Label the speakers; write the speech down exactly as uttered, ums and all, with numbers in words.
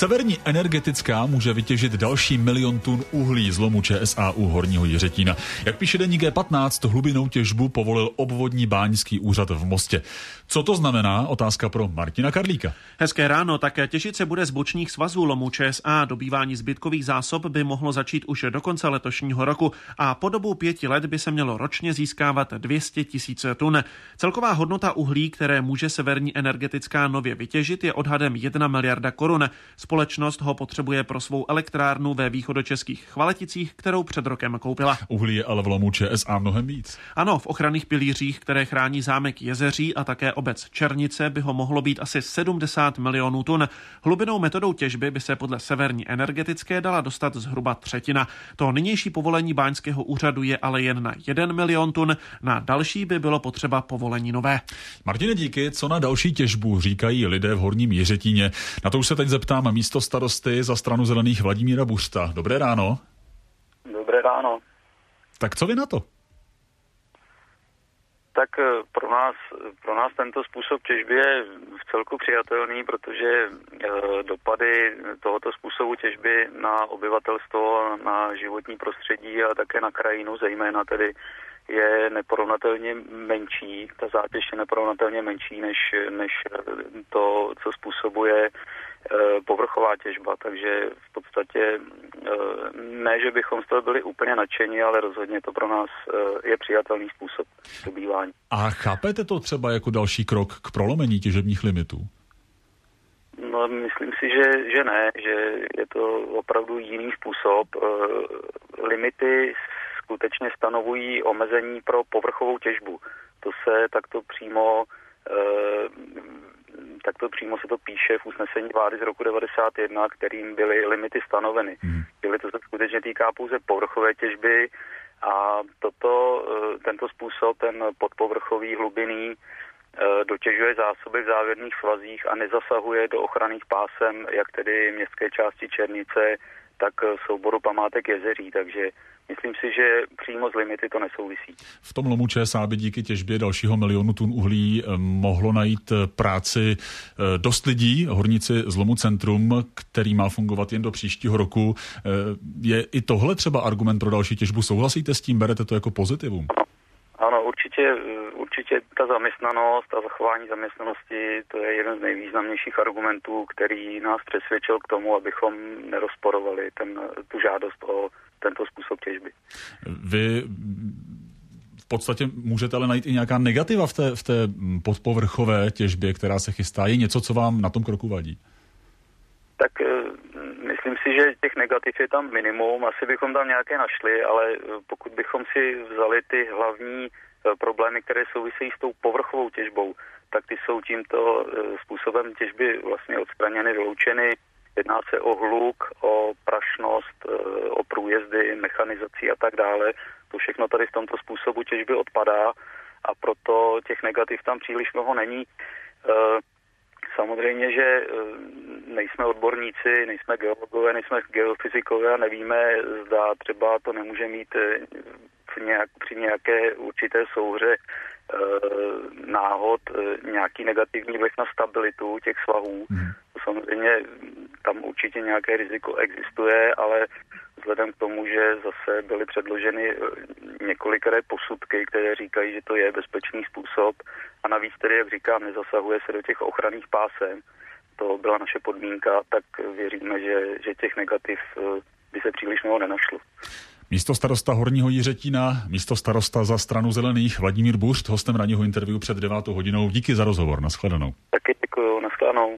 Speaker 1: Severní energetická může vytěžit další milion tun uhlí z lomu ČSA u Horního Jiřetína. Jak píše deník G patnáct, hlubinnou těžbu povolil obvodní báňský úřad v Mostě. Co to znamená? Otázka pro Martina Karlíka.
Speaker 2: Hezké ráno, také těžit se bude z bočních svazů lomu ČSA. Dobývání zbytkových zásob by mohlo začít už do konce letošního roku a po dobu pěti let by se mělo ročně získávat dvě stě tisíc tun. Celková hodnota uhlí, které může Severní energetická nově vytěžit, je odhadem jedna miliarda korun. Společnost ho potřebuje pro svou elektrárnu ve východočeských Chvaleticích, kterou před rokem koupila.
Speaker 1: Uhlí je ale v lomu ČSA mnohem víc.
Speaker 2: Ano, v ochranných pilířích, které chrání zámek Jezeří a také obec Černice, by ho mohlo být asi sedmdesát milionů tun. Hlubinnou metodou těžby by se podle Severní energetické dala dostat zhruba třetina. To nynější povolení báňského úřadu je ale jen na jeden milion tun, na další by bylo potřeba povolení nové.
Speaker 1: Martine, díky. Co na další těžbu říkají lidé v Horním Jiřetíně? Na to už se teď zeptám místo starosty za Stranu zelených Vladimíra Buřta. Dobré ráno.
Speaker 3: Dobré ráno.
Speaker 1: Tak co vy na to?
Speaker 3: Tak pro nás, pro nás tento způsob těžby je v celku přijatelný, protože dopady tohoto způsobu těžby na obyvatelstvo, na životní prostředí a také na krajinu zejména tedy je neporovnatelně menší, ta zátěž je neporovnatelně menší než, než to, co způsobuje povrchová těžba, takže v podstatě ne, že bychom z toho byli úplně nadšení, ale rozhodně to pro nás je přijatelný způsob dobývání.
Speaker 1: A chápete to třeba jako další krok k prolomení těžebních limitů?
Speaker 3: No, myslím si, že, že ne, že je to opravdu jiný způsob. Limity skutečně stanovují omezení pro povrchovou těžbu. To se takto přímo takto přímo se to píše v usnesení vlády z roku devadesát jedna, kterým byly limity stanoveny. Hmm. Čili to se skutečně týká pouze povrchové těžby a toto, tento způsob, ten podpovrchový hlubinný, dotěžuje zásoby v závěrných svazích a nezasahuje do ochranných pásem, jak tedy městské části Černice, tak souboru památek Jezeří, takže myslím si, že přímo z limity to nesouvisí.
Speaker 1: V tom lomu ČSA by díky těžbě dalšího milionu tun uhlí mohlo najít práci dost lidí. Horníci z lomu Centrum, který má fungovat jen do příštího roku. Je i tohle třeba argument pro další těžbu? Souhlasíte s tím? Berete to jako pozitivum?
Speaker 3: Ano, určitě, určitě ta zaměstnanost a zachování zaměstnanosti, to je jeden z nejvýznamnějších argumentů, který nás přesvědčil k tomu, abychom nerozporovali ten, tu žádost o tento způsob těžby.
Speaker 1: Vy v podstatě můžete ale najít i nějaká negativa v té, v té podpovrchové těžbě, která se chystá. Je něco, co vám na tom kroku vadí?
Speaker 3: Tak myslím si, že těch negativ je tam minimum. Asi bychom tam nějaké našli, ale pokud bychom si vzali ty hlavní problémy, které souvisejí s tou povrchovou těžbou, tak ty jsou tímto způsobem těžby vlastně odstraněny, vyloučeny. Jedná se o hluk, o prašnost, o průjezdy, mechanizaci a tak dále. To všechno tady v tomto způsobu těžby odpadá a proto těch negativ tam příliš mnoho není. Samozřejmě, že nejsme odborníci, nejsme geologové, nejsme geofyzikové a nevíme, zda třeba to nemůže mít v nějak, při nějaké určité souhře náhod nějaký negativní vliv na stabilitu těch svahů. Hmm. Samozřejmě tam určitě nějaké riziko existuje, ale vzhledem k tomu, že zase byly předloženy několikeré posudky, které říkají, že to je bezpečný způsob a navíc tedy, jak říkám, nezasahuje se do těch ochranných pásem, to byla naše podmínka, tak věříme, že, že těch negativ by se příliš mnoho nenašlo.
Speaker 1: Místo starosta Horního Jiřetína, místo starosta za Stranu zelených Vladimír Buřt, hostem ranního interview před devátou hodinou. Díky za rozhovor, nashledanou.
Speaker 3: Taky děkuju, nashledanou.